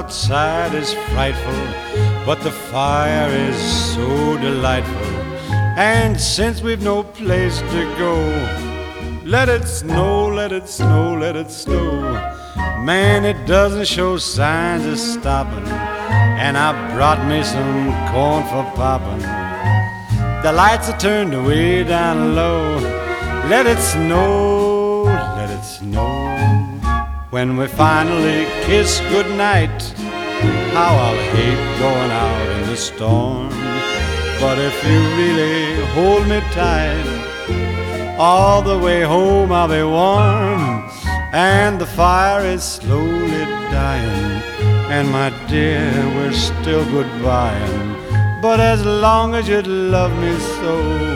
outside is frightful, but the fire is so delightful. And since we've no place to go, let it snow, let it snow, let it snow. Man, it doesn't show signs of stopping, and I brought me some corn for popping. The lights are turned way down low. Let it snow, let it snow. When we finally kiss goodnight, how I'll hate going out in the storm. But if you really hold me tight, all the way home I'll be warm. And the fire is slowly dying, and my dear, we're still goodbying. But as long as you love me so,